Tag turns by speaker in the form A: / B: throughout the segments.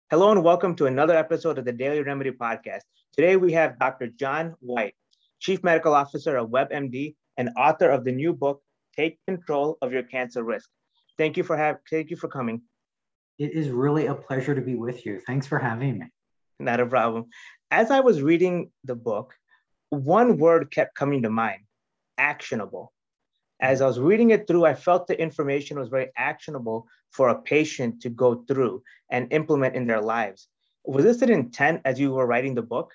A: Hello and welcome to another episode of the Daily Remedy Podcast. Today we have Dr. John Whyte, Chief Medical Officer of WebMD and author of the new book, Take Control of Your Cancer Risk. Thank you for coming.
B: It is really a pleasure to be with you. Thanks for having me.
A: Not a problem. As I was reading the book, one word kept coming to mind: actionable. As I was reading it through, I felt the information was very actionable for a patient to go through and implement in their lives. Was this an intent as you were writing the book?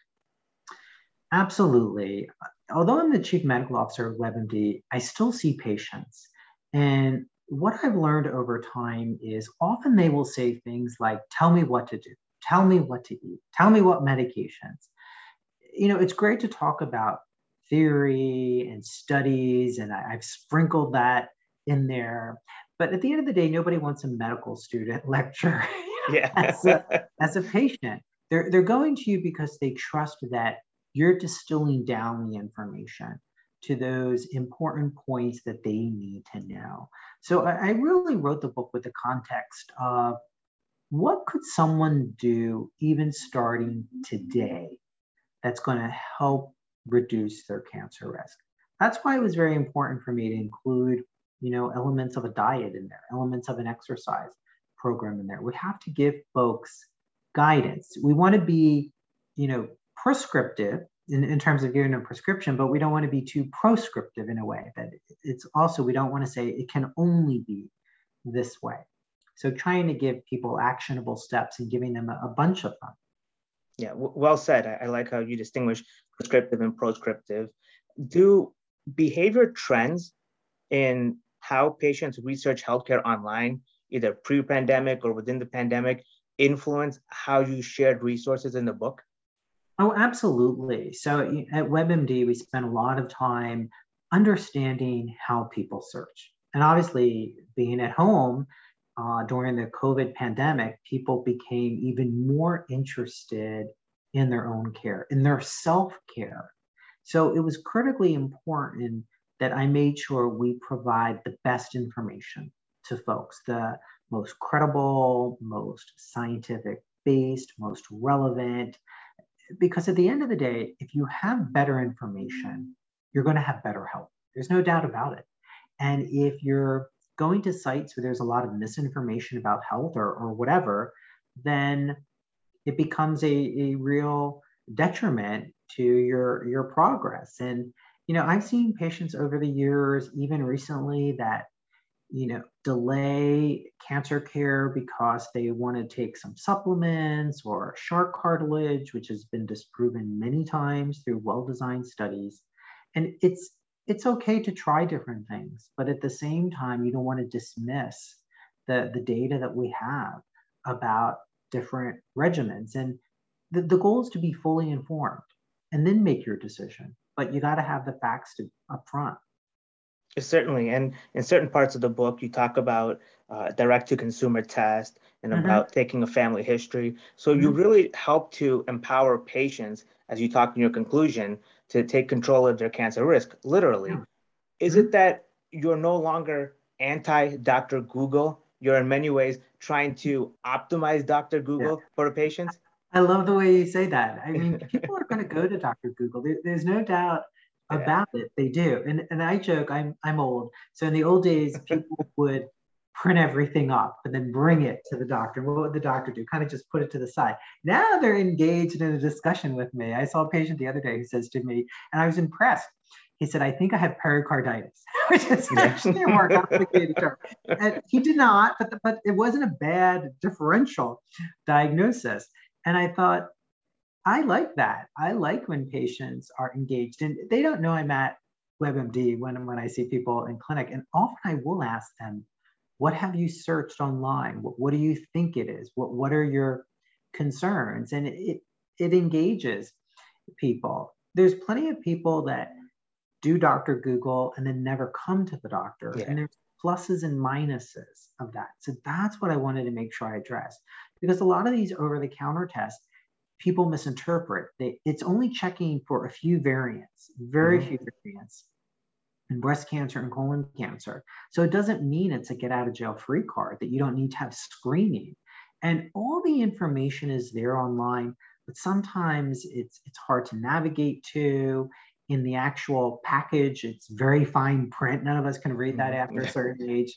B: Absolutely. Although I'm the chief medical officer of WebMD, I still see patients. And what I've learned over time is often they will say things like, tell me what to do, tell me what to eat, tell me what medications. It's great to talk about theory and studies, and I've sprinkled that in there. But at the end of the day, nobody wants a medical student lecture as a patient. They're going to you because they trust that you're distilling down the information to those important points that they need to know. So I really wrote the book with the context of what could someone do even starting today that's going to help reduce their cancer risk. That's why it was very important for me to include, elements of a diet in there, elements of an exercise program in there. We have to give folks guidance. We want to be, prescriptive in terms of giving a prescription, but we don't want to be too proscriptive in a way that it's also, we don't want to say it can only be this way. So trying to give people actionable steps and giving them a bunch of them.
A: Yeah, well said. I like how you distinguish prescriptive and proscriptive. Do behavior trends in how patients research healthcare online, either pre-pandemic or within the pandemic, influence how you shared resources in the book?
B: Oh, absolutely. So at WebMD, we spend a lot of time understanding how people search. And obviously, being at home, during the COVID pandemic, people became even more interested in their own care, in their self-care. So it was critically important that I made sure we provide the best information to folks, the most credible, most scientific based, most relevant. Because at the end of the day, if you have better information, you're going to have better health. There's no doubt about it. And if you're going to sites where there's a lot of misinformation about health or whatever, then it becomes a real detriment to your progress. And, I've seen patients over the years, even recently, that, delay cancer care because they want to take some supplements or shark cartilage, which has been disproven many times through well-designed studies. And it's okay to try different things, but at the same time, you don't want to dismiss the data that we have about different regimens. And the goal is to be fully informed and then make your decision. But you got to have the facts up front.
A: Certainly. And in certain parts of the book, you talk about direct-to-consumer test and about taking a family history. So you really help to empower patients, as you talk in your conclusion, to take control of their cancer risk, literally. Is it that you're no longer anti-Dr. Google? You're in many ways trying to optimize Dr. Google for the patients?
B: I love the way you say that. I mean, people are going to go to Dr. Google. There's no doubt about it. They do. And I joke, I'm old. So in the old days, people would print everything up and then bring it to the doctor. What would the doctor do? Kind of just put it to the side. Now they're engaged in a discussion with me. I saw a patient the other day who says to me, and I was impressed. He said, I think I have pericarditis, which is actually a more complicated term. And he did not, but it wasn't a bad differential diagnosis. And I thought, I like that. I like when patients are engaged, and they don't know I'm at WebMD when I see people in clinic. And often I will ask them, what have you searched online? What do you think it is? What are your concerns? And it engages people. There's plenty of people that do Dr. Google and then never come to the doctor. And there's pluses and minuses of that. So that's what I wanted to make sure I addressed. Because a lot of these over-the-counter tests, people misinterpret. It's only checking for a few variants, very few variants in breast cancer and colon cancer. So it doesn't mean it's a get out of jail free card, that you don't need to have screening. And all the information is there online, but sometimes it's hard to navigate to. In the actual package, it's very fine print. None of us can read that after a
A: Yeah.
B: certain age.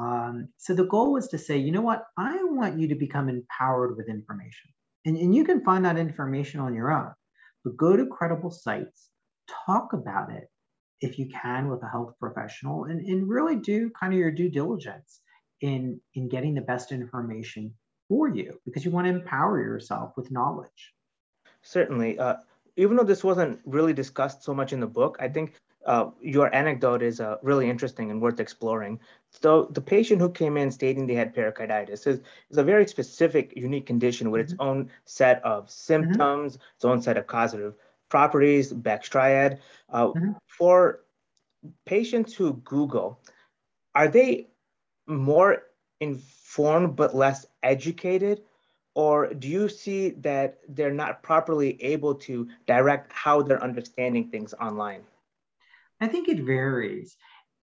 B: So the goal was to say, you know what? I want you to become empowered with information. And you can find that information on your own, but go to credible sites, talk about it if you can with a health professional, and really do kind of your due diligence in getting the best information for you, because you want to empower yourself with knowledge.
A: Certainly. Even though this wasn't really discussed so much in the book, I think your anecdote is really interesting and worth exploring. So the patient who came in stating they had pericarditis is a very specific, unique condition with its
B: Mm-hmm.
A: own set of
B: Mm-hmm.
A: symptoms, its own set of causative properties, Beck's triad.
B: Mm-hmm.
A: For patients who Google, are they more informed but less educated? Or do you see that they're not properly able to direct how they're understanding things online?
B: I think it varies.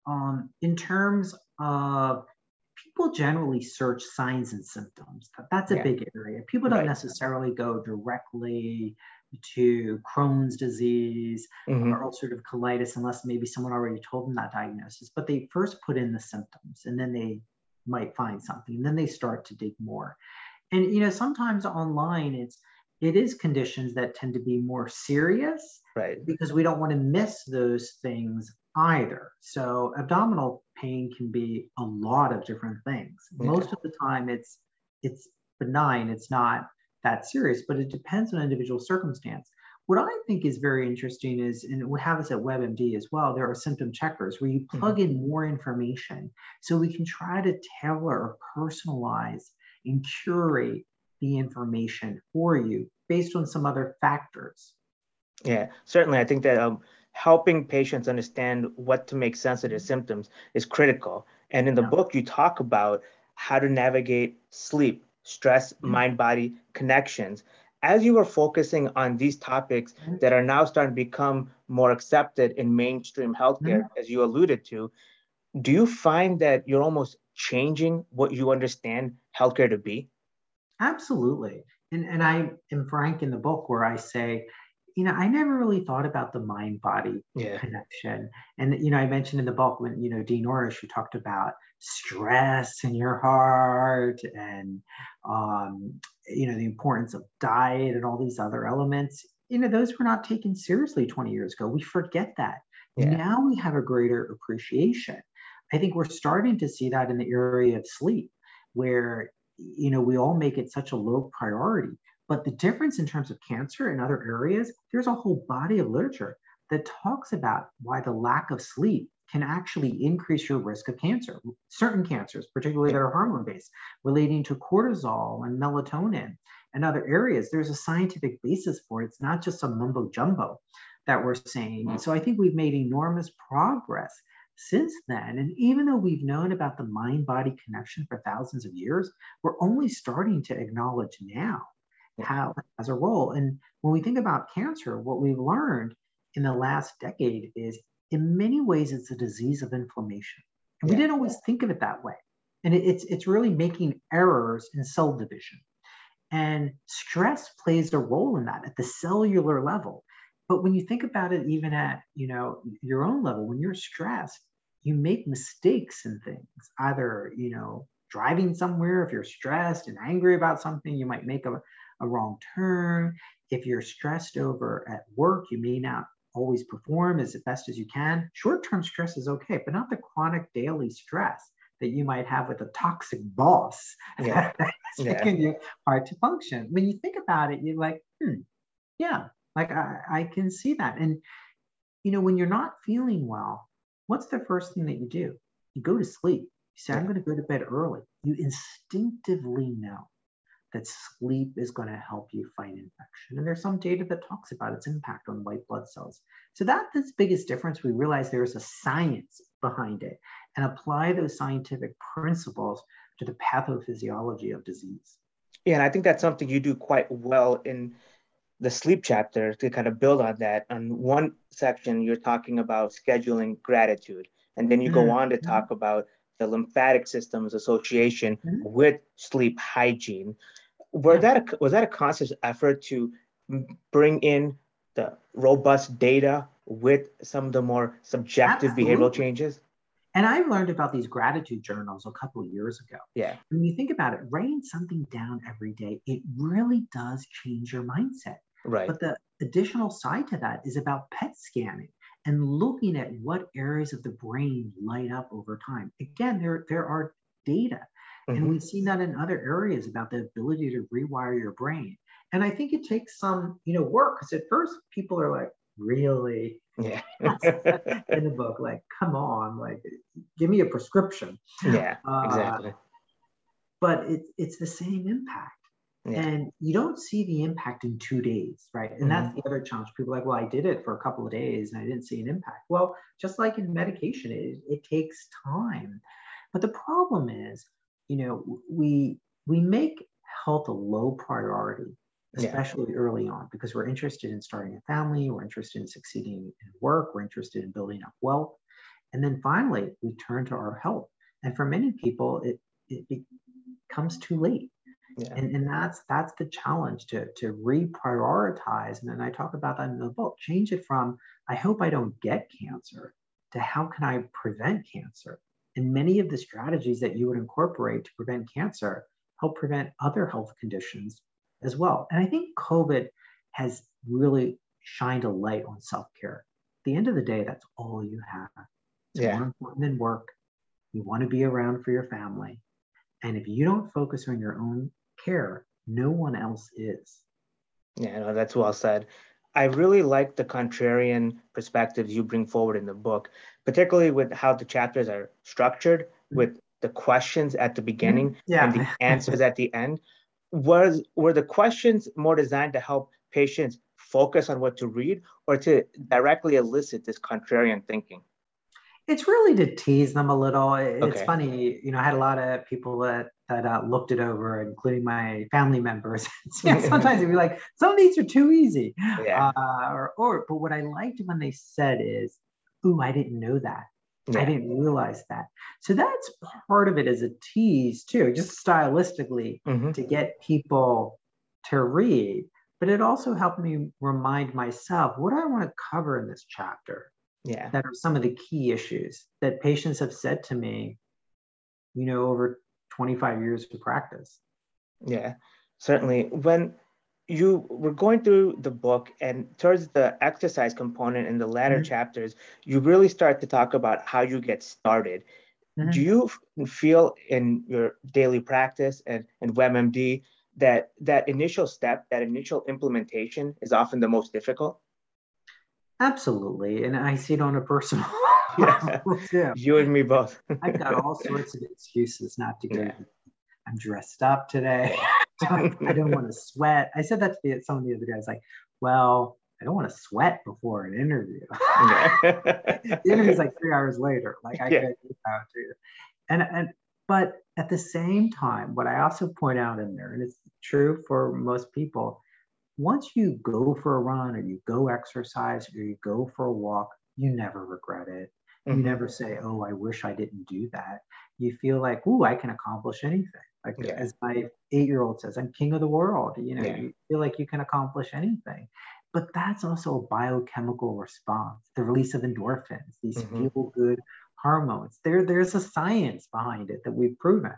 B: In terms of, people generally search signs and symptoms. That's a
A: Yeah,
B: big area. People don't
A: right.
B: necessarily go directly to Crohn's disease
A: Hmm.
B: or ulcerative colitis unless maybe someone already told them that diagnosis. But they first put in the symptoms and then they might find something. And then they start to dig more. And sometimes online it is conditions that tend to be more serious
A: Right.
B: because we don't want to miss those things either. So abdominal pain can be a lot of different things.
A: Yeah.
B: Most of the time it's benign, it's not that serious, but it depends on individual circumstance. What I think is very interesting is, and we have this at WebMD as well, there are symptom checkers where you
A: Hmm.
B: plug in more information so we can try to tailor or personalize and curate the information for you based on some other factors.
A: Yeah, certainly. I think that helping patients understand what to make sense of their symptoms is critical. And in the
B: Yeah.
A: book, you talk about how to navigate sleep, stress,
B: Yeah.
A: mind-body connections. As you were focusing on these topics that are now starting to become more accepted in mainstream healthcare,
B: Mhm.
A: as you alluded to, do you find that you're almost changing what you understand healthcare to be?
B: Absolutely. And I am frank in the book where I say, I never really thought about the mind body
A: Yeah.
B: connection. And, I mentioned in the book when, Dean Ornish, who talked about stress in your heart and, the importance of diet and all these other elements, those were not taken seriously 20 years ago. We forget that.
A: Yeah.
B: Now we have a greater appreciation. I think we're starting to see that in the area of sleep, where we all make it such a low priority. But the difference in terms of cancer and other areas, there's a whole body of literature that talks about why the lack of sleep can actually increase your risk of cancer, certain cancers, particularly
A: Yeah.
B: that are hormone based, relating to cortisol and melatonin and other areas. There's a scientific basis for it. It's not just some mumbo jumbo that we're saying. So I think we've made enormous progress since then. And even though we've known about the mind body connection for thousands of years, we're only starting to acknowledge now
A: Yeah.
B: how it has a role. And when we think about cancer, what we've learned in the last decade is, in many ways, it's a disease of inflammation. And we
A: Yeah.
B: didn't always think of it that way. And it's really making errors in cell division. And stress plays a role in that at the cellular level. But when you think about it, even at your own level, when you're stressed, you make mistakes in things. Either driving somewhere, if you're stressed and angry about something, you might make a wrong turn. If you're stressed over at work, you may not always perform as best as you can. Short-term stress is okay, but not the chronic daily stress that you might have with a toxic boss
A: Yeah.
B: that's
A: Yeah.
B: making you hard to function. When you think about it, you're like, yeah, like I can see that. And when you're not feeling well, what's the first thing that you do? You go to sleep. You say, I'm
A: Yeah.
B: going to go to bed early. You instinctively know that sleep is going to help you fight infection. And there's some data that talks about its impact on white blood cells. So that's the biggest difference. We realize there's a science behind it and apply those scientific principles to the pathophysiology of disease.
A: Yeah, and I think that's something you do quite well in the sleep chapter to kind of build on that. On one section, you're talking about scheduling gratitude, and then you go on to
B: Mhm.
A: talk about the lymphatic system's association with sleep hygiene. Was that a conscious effort to bring in the robust data with some of the more subjective behavioral changes?
B: And I learned about these gratitude journals a couple of years ago.
A: Yeah.
B: When you think about it, writing something down every day, it really does change your mindset.
A: Right.
B: But the additional side to that is about PET scanning and looking at what areas of the brain light up over time. Again, there are data, and we see that in other areas about the ability to rewire your brain. And I think it takes some, work, because at first people are like, really?
A: Yeah.
B: In the book, like, come on, like, give me a prescription.
A: Yeah, exactly.
B: But it's the same impact.
A: Yeah.
B: And you don't see the impact in 2 days, right? And that's the other challenge. People are like, well, I did it for a couple of days and I didn't see an impact. Well, just like in medication, it takes time. But the problem is, we make health a low priority, especially early on, because we're interested in starting a family, we're interested in succeeding in work, we're interested in building up wealth. And then finally, we turn to our health. And for many people, it comes too late.
A: Yeah.
B: And that's the challenge, to reprioritize. And then I talk about that in the book. Change it from, I hope I don't get cancer, to how can I prevent cancer? And many of the strategies that you would incorporate to prevent cancer help prevent other health conditions as well. And I think COVID has really shined a light on self-care. At the end of the day, that's all you have. It's more important than work. You want to be around for your family. And if you don't focus on your own care, no one else is.
A: Yeah, no, that's well said. I really like the contrarian perspectives you bring forward in the book, particularly with how the chapters are structured, with the questions at the beginning and the answers at the end. Were the questions more designed to help patients focus on what to read, or to directly elicit this contrarian thinking?
B: It's really to tease them a little. It's funny, I had a lot of people that looked it over, including my family members. Sometimes they'd be like, some of these are too easy.
A: Yeah.
B: But what I liked when they said is, ooh, I didn't know that. I didn't realize that. So that's part of it as a tease too, just stylistically, to get people to read. But it also helped me remind myself, what do I want to cover in this chapter? That are some of the key issues that patients have said to me, over 25 years of practice.
A: Yeah, certainly. When you were going through the book and towards the exercise component in the latter chapters, you really start to talk about how you get started. Do you feel in your daily practice and WebMD that initial step, that initial implementation is often the most difficult?
B: Absolutely. And I see it on a personal
A: level too. You and me both.
B: I've got all sorts of excuses not to go. I'm dressed up today. I don't want to sweat. I said that to someone the other day. I was like, well, I don't want to sweat before an interview. The interview's like 3 hours later. Like I could do that too. But at the same time, what I also point out in there, and it's true for most people, once you go for a run, or you go exercise, or you go for a walk, you never regret it. You never say, oh, I wish I didn't do that. You feel like, ooh, I can accomplish anything. Like as my 8-year-old says, I'm king of the world. You feel like you can accomplish anything. But that's also a biochemical response, the release of endorphins, these feel-good hormones. There's a science behind it that we've proven.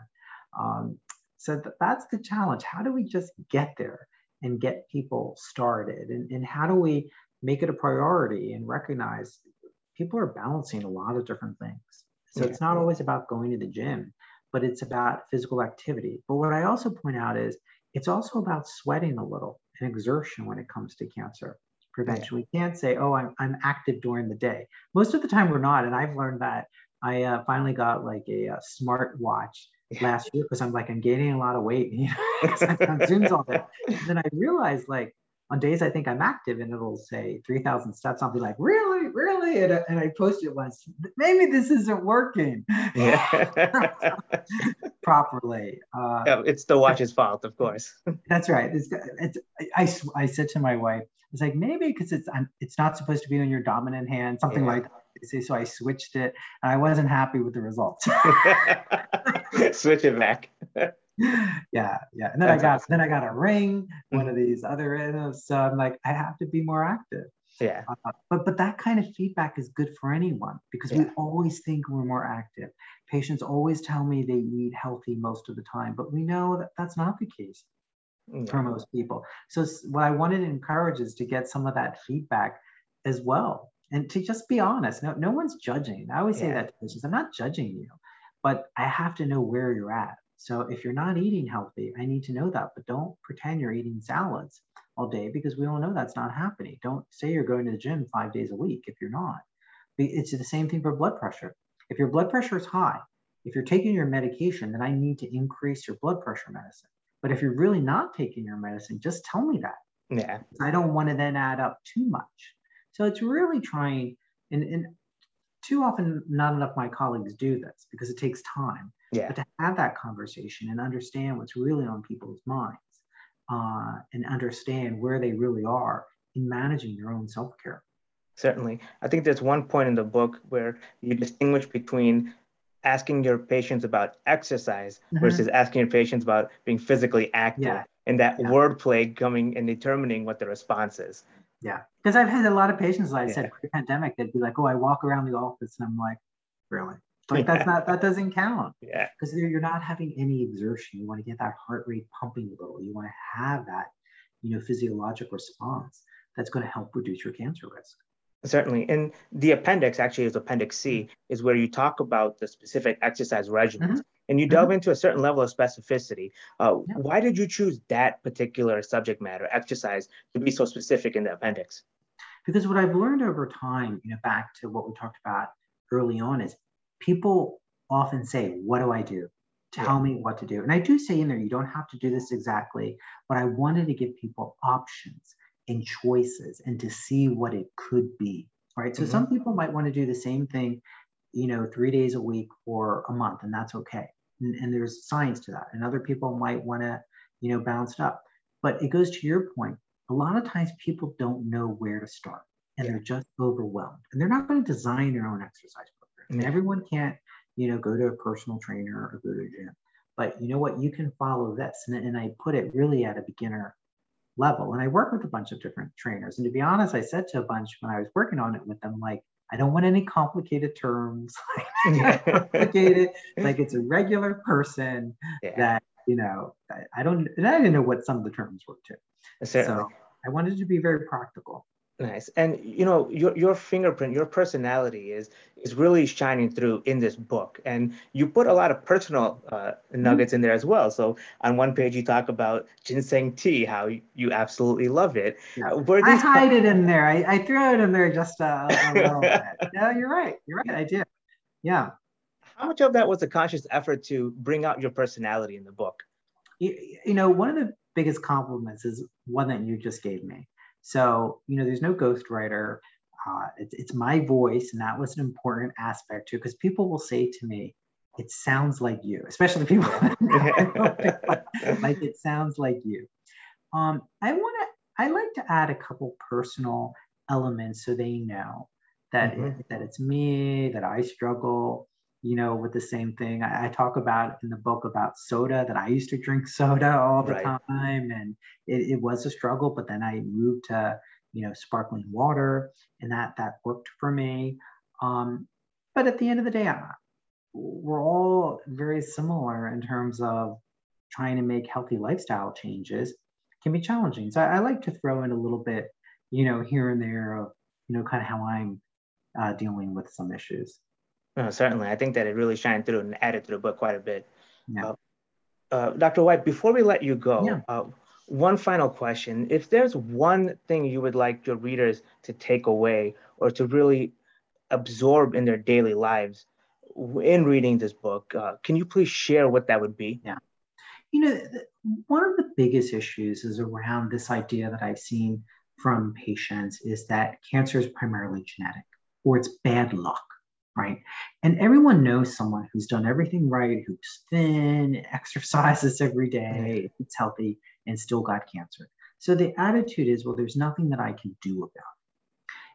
B: So that's the challenge. How do we just get there and get people started? And how do we make it a priority and recognize people are balancing a lot of different things? So it's not always about going to the gym, but it's about physical activity. But what I also point out is it's also about sweating a little and exertion when it comes to cancer prevention. We can't say, oh, I'm active during the day. Most of the time we're not. And I've learned that. I finally got like a smart watch last year because I'm gaining a lot of weight. On Zooms all day. And then I realized, like, on days I think I'm active and it'll say 3,000 steps, I'll be like, really? And I posted it once. Maybe this isn't working properly.
A: It's the watch's fault, of course.
B: That's right. I said to my wife, it's like, maybe because it's not supposed to be on your dominant hand, something like that. So I switched it, and I wasn't happy with the results.
A: Switch it back.
B: Yeah. And then
A: That's awesome.
B: I got a ring, one of these other, so I'm like, I have to be more active.
A: Yeah.
B: But that kind of feedback is good for anyone, because we always think we're more active. Patients always tell me they eat healthy most of the time, but we know that that's not the case for most people. So what I wanted to encourage is to get some of that feedback as well, and to just be honest. No one's judging. I always say that to patients, I'm not judging you, but I have to know where you're at. So if you're not eating healthy, I need to know that, but don't pretend you're eating salads all day, because we all know that's not happening. Don't say you're going to the gym 5 days a week if you're not. It's the same thing for blood pressure. If your blood pressure is high, if you're taking your medication, then I need to increase your blood pressure medicine. But if you're really not taking your medicine, just tell me that.
A: Yeah.
B: I don't want to then add up too much. So it's really trying, and too often not enough of my colleagues do this because it takes time.
A: Yeah.
B: But to have that conversation and understand what's really on people's minds, and understand where they really are in managing their own self-care.
A: Certainly. I think there's one point in the book where you distinguish between asking your patients about exercise versus asking your patients about being physically active, and that wordplay coming and determining what the response is.
B: Yeah, because I've had a lot of patients, like I said, pre-pandemic, they'd be like, oh, I walk around the office, and I'm like, really? Like, that doesn't count.
A: Yeah.
B: Because you're not having any exertion. You want to get that heart rate pumping a little. You want to have that, physiologic response that's going to help reduce your cancer risk.
A: Certainly. And the appendix, actually is Appendix C, is where you talk about the specific exercise regimens, and you delve into a certain level of specificity. Why did you choose that particular subject matter, exercise, to be so specific in the appendix?
B: Because what I've learned over time, back to what we talked about early on, is people often say, what do I do? Tell me what to do. And I do say in there, you don't have to do this exactly, but I wanted to give people options and choices and to see what it could be, right? So some people might want to do the same thing, 3 days a week for a month, and that's okay. And there's science to that. And other people might want to, bounce it up. But it goes to your point. A lot of times people don't know where to start, and they're just overwhelmed, and they're not going to design their own exercise program. And everyone can't, go to a personal trainer or go to a gym, but you know what, you can follow this. And I put it really at a beginner level. And I work with a bunch of different trainers. And to be honest, I said to a bunch when I was working on it with them, like, I don't want any complicated terms. Complicated, like it's a regular person that, I didn't know what some of the terms were too.
A: Certainly.
B: So I wanted to be very practical.
A: Nice. And your fingerprint, your personality is really shining through in this book. And you put a lot of personal nuggets in there as well. So on one page you talk about ginseng tea, how you absolutely love it.
B: Yeah. I hide it in there. I throw it in there just a little bit. No, you're right. I do. Yeah.
A: How much of that was a conscious effort to bring out your personality in the book?
B: One of the biggest compliments is one that you just gave me. So, there's no ghostwriter. It's my voice, and that was an important aspect too, because people will say to me, it sounds like you, especially people like it sounds like you. I like to add a couple personal elements so they know that, that it's me, that I struggle, with the same thing. I talk about in the book about soda, that I used to drink soda all the time, and it was a struggle, but then I moved to, sparkling water, and that worked for me. But at the end of the day, we're all very similar in terms of trying to make healthy lifestyle changes. It can be challenging. So I like to throw in a little bit, here and there of, kind of how I'm dealing with some issues.
A: No, certainly. I think that it really shined through and added to the book quite a bit. Yeah. Dr. White, before we let you go, one final question. If there's one thing you would like your readers to take away or to really absorb in their daily lives in reading this book, can you please share what that would be?
B: Yeah. One of the biggest issues is around this idea that I've seen from patients is that cancer is primarily genetic, or it's bad luck. Right. And everyone knows someone who's done everything right, who's thin, exercises every day, eats healthy, and still got cancer. So the attitude is, well, there's nothing that I can do about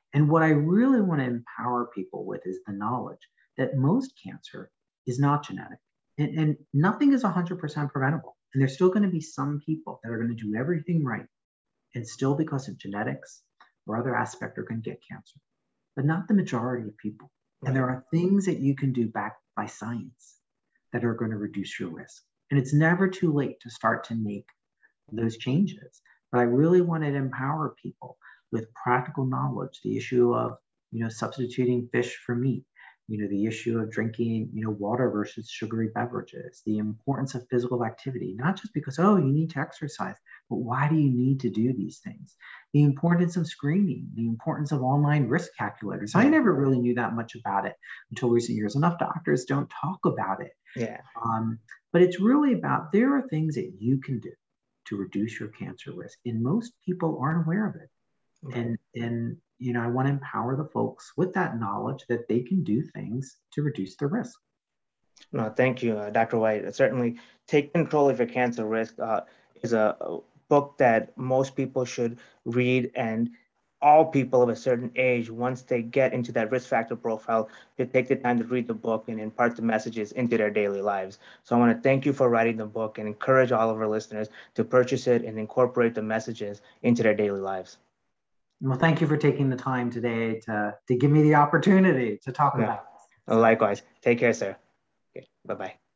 B: And what I really want to empower people with is the knowledge that most cancer is not genetic, and nothing is 100% preventable. And there's still going to be some people that are going to do everything right and still, because of genetics or other aspect, are going to get cancer, but not the majority of people. And there are things that you can do backed by science that are going to reduce your risk. And it's never too late to start to make those changes. But I really want to empower people with practical knowledge, the issue of, substituting fish for meat, the issue of drinking, water versus sugary beverages, the importance of physical activity, not just because, oh, you need to exercise, but why do you need to do these things? The importance of screening, the importance of online risk calculators. I never really knew that much about it until recent years. Enough doctors don't talk about it.
A: Yeah.
B: But it's really about, there are things that you can do to reduce your cancer risk, and most people aren't aware of it. And I want to empower the folks with that knowledge that they can do things to reduce the risk.
A: No, thank you, Dr. White. Certainly, Take Control of Your Cancer Risk is a book that most people should read, and all people of a certain age, once they get into that risk factor profile, should take the time to read the book and impart the messages into their daily lives. So I want to thank you for writing the book and encourage all of our listeners to purchase it and incorporate the messages into their daily lives.
B: Well, thank you for taking the time today to give me the opportunity to talk about this.
A: Likewise. Take care, sir. Okay, bye-bye.